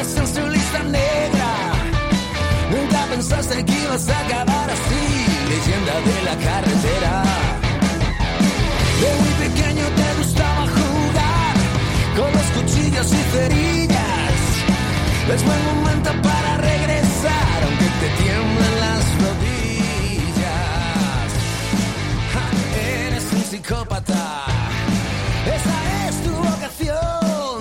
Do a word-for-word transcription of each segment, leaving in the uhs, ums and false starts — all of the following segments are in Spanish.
nombres en su lista negra. Nunca pensaste que ibas a acabar así, leyenda de la carretera. De muy pequeño te gustaba jugar con los cuchillos y cerillas. Es buen momento para regresar, aunque te tiemblen las rodillas. Ja, eres un psicópata, esa es tu vocación.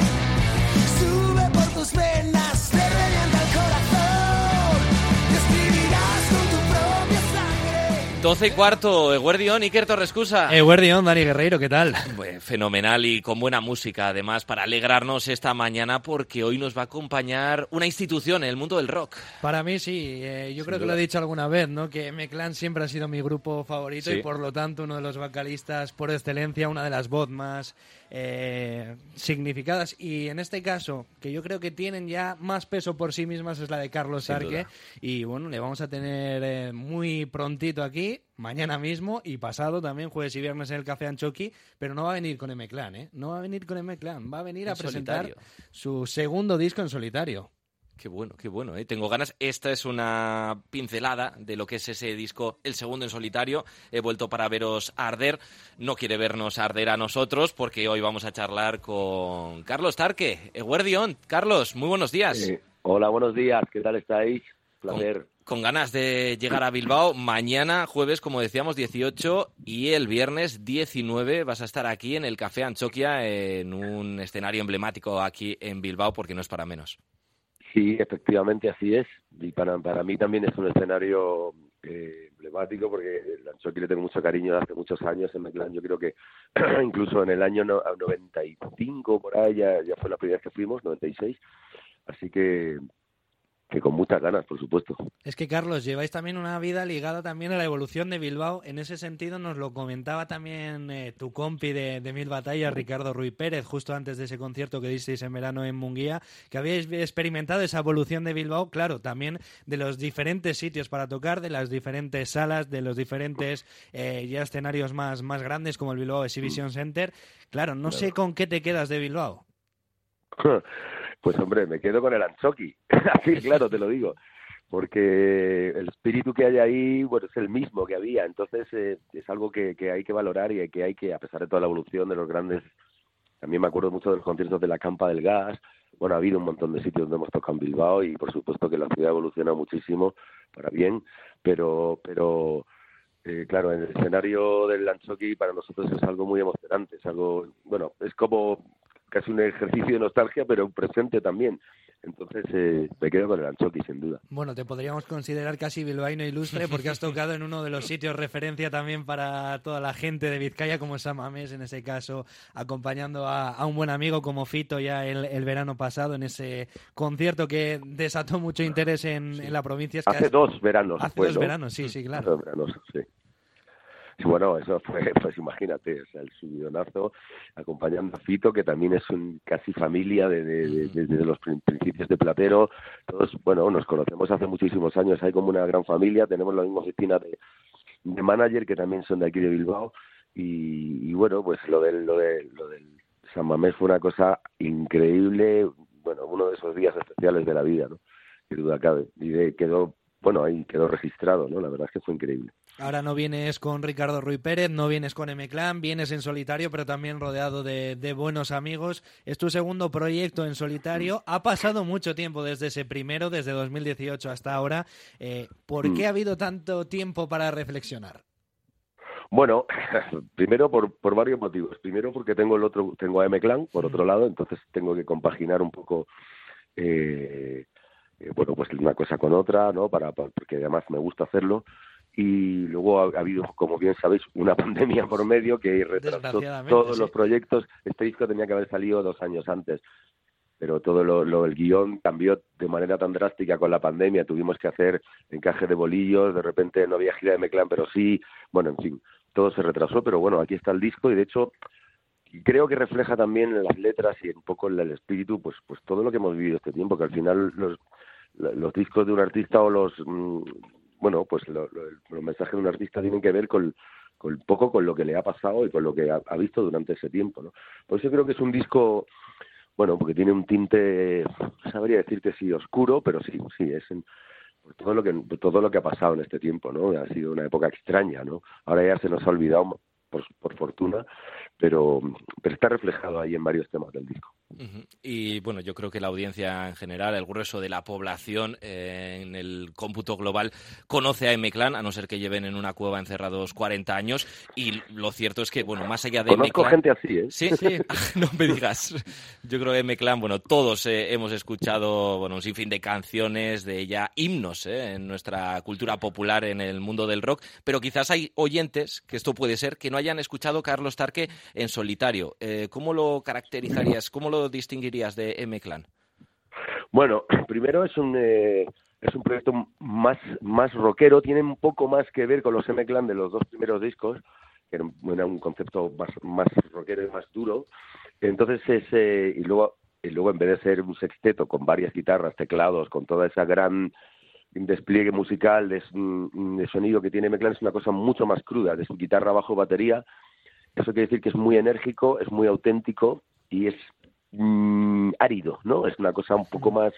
Sube por tus venas, te revienta el corazón. Te escribirás con tu propia sangre. doce y cuarto, Eguerdión, Iker Torrescusa. Eguerdión, Dani Guerreiro, ¿qué tal? Pues fenomenal y con buena música, además, para alegrarnos esta mañana, porque hoy nos va a acompañar una institución en el mundo del rock. Para mí sí, eh, yo Sin creo que duda. lo he dicho alguna vez, ¿no? Que M-Clan siempre ha sido mi grupo favorito Sí. y por lo tanto uno de los vocalistas por excelencia, una de las voz más eh, significadas. Y en este caso, que yo creo que tienen ya más peso por sí mismas, es la de Carlos Sin Arque. duda. Y bueno, le vamos a tener eh, muy prontito aquí, mañana mismo y pasado también, jueves y viernes en el Café Anchoqui, pero no va a venir con M-Clan, ¿eh? No va a venir con M-Clan, va a venir a En presentar solitario. su segundo disco en solitario. Qué bueno, qué bueno, ¿eh? Tengo ganas. Esta es una pincelada de lo que es ese disco, el segundo en solitario. He vuelto para veros arder. No quiere vernos arder a nosotros, porque hoy vamos a charlar con Carlos Tarque. Eguerdión, Carlos, muy buenos días. Eh, hola, buenos días. ¿Qué tal estáis? Placer. Con ganas de llegar a Bilbao. Mañana, jueves, como decíamos, dieciocho, y el viernes diecinueve vas a estar aquí en el Café Anchoquia, en un escenario emblemático aquí en Bilbao, porque no es para menos. Sí, efectivamente así es. Y para, para mí también es un escenario eh, emblemático, porque el Anchoqui le tengo mucho cariño desde hace muchos años. En M-Clan yo creo que incluso en el año no- noventa y cinco, por ahí, ya, ya fue la primera vez que fuimos, noventa y seis. Así que, que con muchas ganas, por supuesto. Es que, Carlos, lleváis también una vida ligada también a la evolución de Bilbao. En ese sentido nos lo comentaba también eh, tu compi de, de Mil Batallas, Ricardo Ruiz Pérez, justo antes de ese concierto que disteis en verano en Munguía, que habíais experimentado esa evolución de Bilbao, claro, también de los diferentes sitios para tocar, de las diferentes salas, de los diferentes eh, ya escenarios más, más grandes como el Bilbao Exhibition Center. Claro, no sé con qué te quedas de Bilbao. Pues hombre, me quedo con el Anchoqui. Así, claro, te lo digo. Porque el espíritu que hay ahí, bueno, es el mismo que había. Entonces, eh, es algo que, que hay que valorar y que hay que, a pesar de toda la evolución de los grandes... También me acuerdo mucho de los conciertos de la Campa del Gas. Bueno, ha habido un montón de sitios donde hemos tocado en Bilbao y, por supuesto, que la ciudad ha evolucionado muchísimo para bien. Pero, pero eh, claro, en el escenario del Anchoqui para nosotros es algo muy emocionante. Es algo, bueno, es como... casi un ejercicio de nostalgia, pero un presente también. Entonces, eh, me quedo con el Anchoqui, sin duda. Bueno, te podríamos considerar casi bilbaíno ilustre porque has tocado en uno de los sitios referencia también para toda la gente de Vizcaya, como San Mamés, en ese caso, acompañando a, a un buen amigo como Fito ya el, el verano pasado, en ese concierto que desató mucho interés en, en la provincia. Es que Hace has- dos veranos. Hace fue, dos ¿no? veranos, sí, sí, Hace claro. dos veranos, sí. Y bueno, eso fue, pues imagínate, o sea, el subidonazo, acompañando a Fito, que también es un casi familia de, de- de- de- desde los prin- principios de Platero. Todos, bueno, nos conocemos hace muchísimos años, hay como una gran familia, tenemos la misma oficina de, de manager, que también son de aquí de Bilbao, y, y bueno, pues lo del, lo de, lo del San Mamés fue una cosa increíble, bueno, uno de esos días especiales de la vida, ¿no? Qué duda cabe. Y de- quedó, bueno, ahí quedó registrado, ¿no? La verdad es que fue increíble. Ahora no vienes con Ricardo Ruiz Pérez, no vienes con M-Clan, vienes en solitario, pero también rodeado de, de buenos amigos. Es tu segundo proyecto en solitario. Ha pasado mucho tiempo desde ese primero, desde dos mil dieciocho hasta ahora. Eh, ¿Por qué ha habido tanto tiempo para reflexionar? Bueno, primero por, por varios motivos. Primero porque tengo el otro, tengo a M-Clan, por otro lado, entonces tengo que compaginar un poco, eh, eh, bueno, pues una cosa con otra, ¿no? Para, para- porque además me gusta hacerlo. Y luego ha, ha habido, como bien sabéis, una pandemia por medio que retrasó Desgraciadamente, todos sí. los proyectos. Este disco tenía que haber salido dos años antes, pero todo lo, lo el guión cambió de manera tan drástica con la pandemia. Tuvimos que hacer encaje de bolillos, de repente no había gira de M-Clan, pero sí. Bueno, en fin, todo se retrasó, pero bueno, aquí está el disco y de hecho creo que refleja también en las letras y un poco en el espíritu, pues pues todo lo que hemos vivido este tiempo, que al final los los discos de un artista o los mm, bueno, pues lo, lo, los mensajes de un artista tienen que ver con, con un poco con lo que le ha pasado y con lo que ha, ha visto durante ese tiempo, ¿no? Por eso creo que es un disco bueno, porque tiene un tinte, no sabría decirte si oscuro, pero sí, sí, es en, por todo lo que todo lo que ha pasado en este tiempo, ¿no? Ha sido una época extraña, ¿no? Ahora ya se nos ha olvidado, por, por fortuna, pero, pero está reflejado ahí en varios temas del disco. Uh-huh. Y bueno, yo creo que la audiencia en general, el grueso de la población eh, en el cómputo global conoce a M-Clan, a no ser que lleven en una cueva encerrados cuarenta años, y lo cierto es que, bueno, más allá de Conozco M-Clan... gente así, ¿eh? Sí, sí, no me digas. Yo creo que M-Clan, bueno, todos eh, hemos escuchado, bueno, un sinfín de canciones, de ya himnos eh, en nuestra cultura popular en el mundo del rock, pero quizás hay oyentes, que esto puede ser, que no hayan escuchado Carlos Tarque en solitario. Eh, ¿Cómo lo caracterizarías? ¿Cómo lo distinguirías de M-Clan? Bueno, primero es un eh, es un proyecto más más rockero, tiene un poco más que ver con los M-Clan de los dos primeros discos, que era un, era un concepto más más rockero y más duro. Entonces es eh, y luego y luego en vez de ser un sexteto con varias guitarras, teclados, con toda esa gran despliegue musical de, de sonido que tiene M-Clan, es una cosa mucho más cruda, de su guitarra, bajo, batería. Eso quiere decir que es muy enérgico, es muy auténtico y es Mm, árido, ¿no? Es una cosa un poco más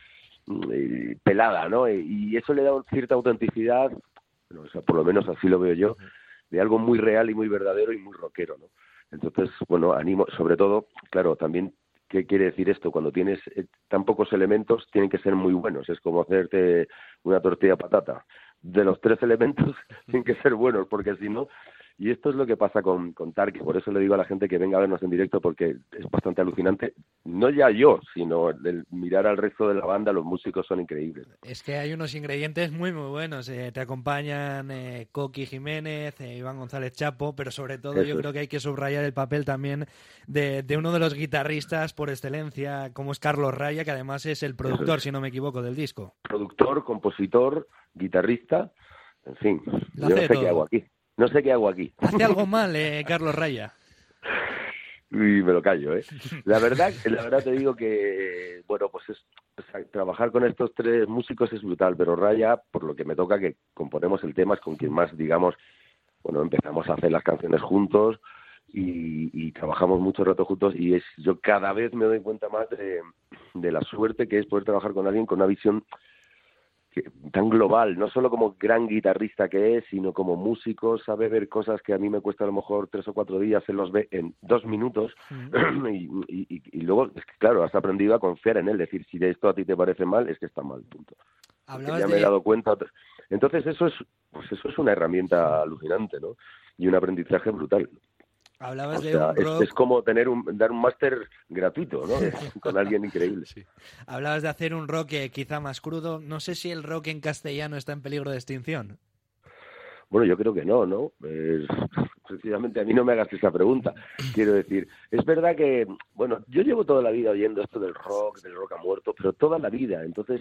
mm, pelada, ¿no? Y eso le da cierta autenticidad, bueno, o sea, por lo menos así lo veo yo, de algo muy real y muy verdadero y muy rockero, ¿no? Entonces, bueno, animo, sobre todo, claro, también, ¿qué quiere decir esto? Cuando tienes eh, tan pocos elementos, tienen que ser muy buenos. Es como hacerte una tortilla de patata. De los tres elementos, tienen que ser buenos, porque si no... Y esto es lo que pasa con, con Tarque, por eso le digo a la gente que venga a vernos en directo, porque es bastante alucinante, no ya yo, sino el mirar al resto de la banda, los músicos son increíbles. Es que hay unos ingredientes muy muy buenos, eh, te acompañan eh, Coqui Jiménez, eh, Iván González Chapo, pero sobre todo eso yo es. Creo que hay que subrayar el papel también de, de uno de los guitarristas por excelencia, como es Carlos Raya, que además es el productor, es. si no me equivoco, del disco. Productor, compositor, guitarrista, en fin, Lo yo no sé todo. qué hago aquí. No sé qué hago aquí. Hace algo mal, eh, Carlos Raya. Y me lo callo, ¿eh? La verdad, la verdad te digo que, bueno, pues es, o sea, trabajar con estos tres músicos es brutal, pero Raya, por lo que me toca que componemos el tema, es con quien más, digamos, bueno, empezamos a hacer las canciones juntos y, y trabajamos mucho rato juntos y es yo cada vez me doy cuenta más de, de la suerte que es poder trabajar con alguien con una visión que, tan global, no solo como gran guitarrista que es, sino como músico, sabe ver cosas que a mí me cuesta a lo mejor tres o cuatro días, él los ve en dos minutos, mm. y, y, y luego, es que, claro, has aprendido a confiar en él, decir, si de esto a ti te parece mal, es que está mal, punto. Ya de... me he dado cuenta. Entonces eso es, pues eso es una herramienta alucinante, ¿no? Y un aprendizaje brutal. Hablabas o sea, de un rock... es, es como tener un, dar un máster gratuito, ¿no? Con alguien increíble. Sí. Hablabas de hacer un rock eh, quizá más crudo. No sé si el rock en castellano está en peligro de extinción. Bueno, yo creo que no, ¿no? Eh, precisamente a mí no me hagas esa pregunta. Quiero decir, es verdad que, bueno, yo llevo toda la vida oyendo esto del rock, del rock a muerto, pero toda la vida. Entonces,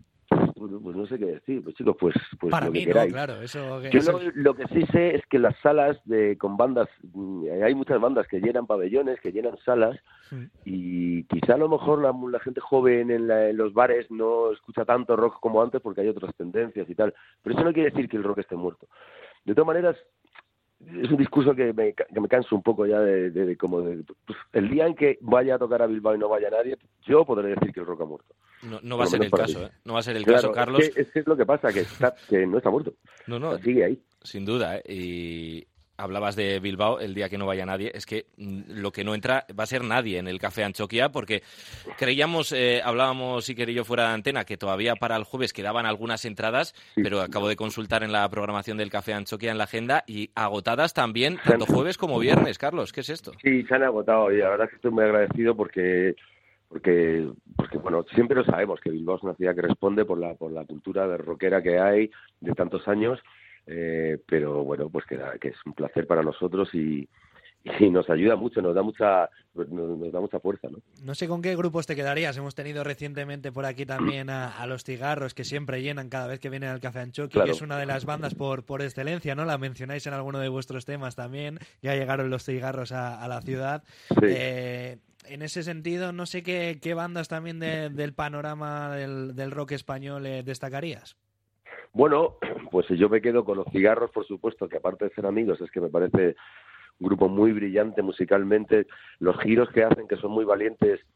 pues no sé qué decir, pues chicos, pues, pues para lo mí que queráis. No, claro, eso que Yo eso... lo, lo que sí sé es que las salas de con bandas, hay muchas bandas que llenan pabellones, que llenan salas, sí. Y quizá a lo mejor la, la gente joven en, la, en los bares no escucha tanto rock como antes porque hay otras tendencias y tal, pero eso no quiere decir que el rock esté muerto. De todas maneras, es un discurso que me, que me canso un poco ya de, de, de como de, pues, el día en que vaya a tocar a Bilbao y no vaya nadie, yo podré decir que el rock ha muerto. No, no va a ser el caso, ¿eh? No va a ser el claro, caso, Carlos. Es que, es que es lo que pasa, que, está, que no está muerto. No, no. O sea, sigue ahí. Sin duda, ¿eh? Y hablabas de Bilbao, el día que no vaya nadie. Es que lo que no entra va a ser nadie en el Café Antxokia, porque creíamos, eh, hablábamos Iker y yo fuera de antena, que todavía para el jueves quedaban algunas entradas, sí. Pero acabo de consultar en la programación del Café Antxokia en la agenda y agotadas también, tanto jueves como viernes. Carlos, ¿qué es esto? Sí, se han agotado y la verdad es que estoy muy agradecido porque... porque porque bueno, siempre lo sabemos que Bilbao es una ciudad que responde por la por la cultura de rockera que hay de tantos años, eh, pero bueno, pues que, que es un placer para nosotros y, y nos ayuda mucho, nos da mucha nos, nos da mucha fuerza, ¿no? No sé con qué grupos te quedarías. Hemos tenido recientemente por aquí también a, a Los Cigarros, que siempre llenan cada vez que vienen al Café Antxokia, claro. Que es una de las bandas por por excelencia, ¿no? La mencionáis en alguno de vuestros temas también. Ya llegaron Los Cigarros a, a la ciudad. Sí. Eh, En ese sentido, no sé qué, qué bandas también de, del panorama del, del rock español eh, destacarías. Bueno, pues yo me quedo con Los Cigarros, por supuesto, que aparte de ser amigos, es que me parece un grupo muy brillante musicalmente. Los giros que hacen, que son muy valientes,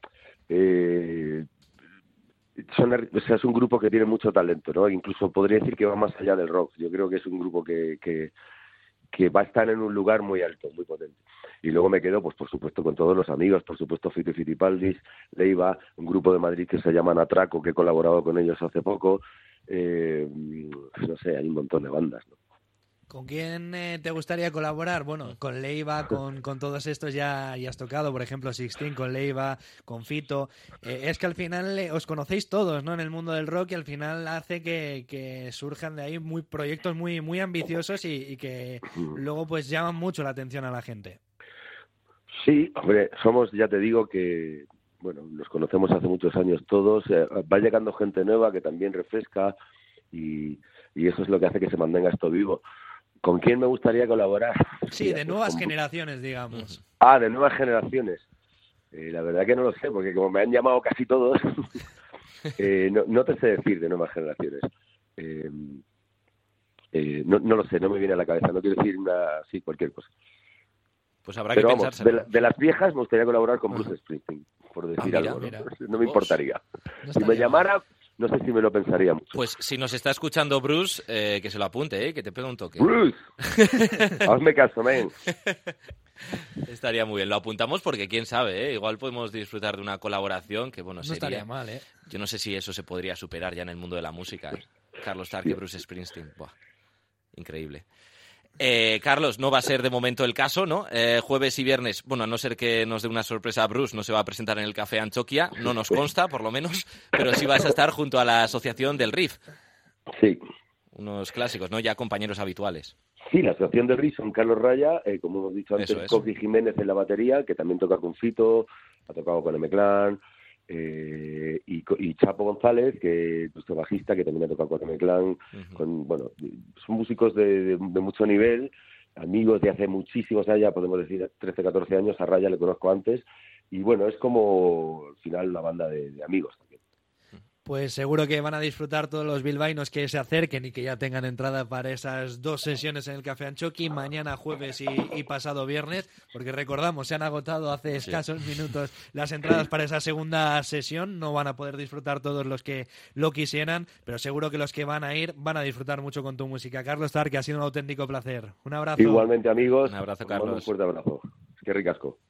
eh, son, o sea, es un grupo que tiene mucho talento, ¿no? Incluso podría decir que va más allá del rock. Yo creo que es un grupo que, que, que va a estar en un lugar muy alto, muy potente. Y luego me quedo, pues por supuesto, con todos los amigos, por supuesto, Fito y Fitipaldis, Leiva, un grupo de Madrid que se llama Atraco, que he colaborado con ellos hace poco. Eh, no sé, hay un montón de bandas, ¿no? ¿Con quién eh, te gustaría colaborar? Bueno, con Leiva, con, con todos estos ya, ya has tocado, por ejemplo, Sixteen con Leiva, con Fito. Eh, es que al final eh, os conocéis todos, ¿no? En el mundo del rock, y al final hace que, que surjan de ahí muy proyectos muy, muy ambiciosos y, y que luego pues llaman mucho la atención a la gente. Sí, hombre, somos, ya te digo que, bueno, nos conocemos hace muchos años todos, eh, va llegando gente nueva que también refresca y, y eso es lo que hace que se mantenga esto vivo. ¿Con quién me gustaría colaborar? Sí, Mira, de pues nuevas con... generaciones, digamos. Ah, de nuevas generaciones. Eh, la verdad que no lo sé, porque como me han llamado casi todos, eh, no, no te sé decir de nuevas generaciones. Eh, eh, no, no lo sé, no me viene a la cabeza, no quiero decir una, sí, cualquier cosa. Pues habrá Pero que vamos, pensárselo. de, la, de las viejas me gustaría colaborar con Bruce Springsteen, por decir Ah, mira, algo, ¿no? mira. No me importaría. No Si me llamara, no sé si me lo pensaría mucho. Pues si nos está escuchando Bruce, eh, que se lo apunte, eh, que te pegue un toque. Bruce, hazme caso, men. Estaría muy bien. Lo apuntamos porque quién sabe, ¿eh? Igual podemos disfrutar de una colaboración que, bueno, No sería... estaría mal, ¿eh? Yo no sé si eso se podría superar ya en el mundo de la música, ¿eh? Carlos Stark y Bruce Springsteen. Buah, increíble. Eh, Carlos, no va a ser de momento el caso, ¿no? Eh, jueves y viernes, bueno, a no ser que nos dé una sorpresa a Bruce, no se va a presentar en el Café Anchoquia, no nos consta, por lo menos, pero sí vas a estar junto a la Asociación del Riff. Sí. Unos clásicos, ¿no? Ya compañeros habituales. Sí, la Asociación del Riff son Carlos Raya, eh, como hemos dicho antes, Eso es. Coqui Jiménez en la batería, que también toca con Fito, ha tocado con M-Clan, eh, y, y Chapo González, que es nuestro bajista, que también ha tocado con M-Clan, uh-huh. con, bueno, son músicos de, de, de mucho nivel, amigos de hace muchísimos años, ya podemos decir trece, catorce años, a Raya le conozco antes, y bueno, es como al final una banda de, de amigos también. Pues seguro que van a disfrutar todos los bilbaínos que se acerquen y que ya tengan entrada para esas dos sesiones en el Café Anchoqui, mañana jueves y, y pasado viernes, porque recordamos, se han agotado hace escasos sí. minutos las entradas para esa segunda sesión, no van a poder disfrutar todos los que lo quisieran, pero seguro que los que van a ir van a disfrutar mucho con tu música. Carlos Stark, que ha sido un auténtico placer. Un abrazo. Igualmente, amigos. Un abrazo, Carlos. Un fuerte abrazo. Qué ricasco.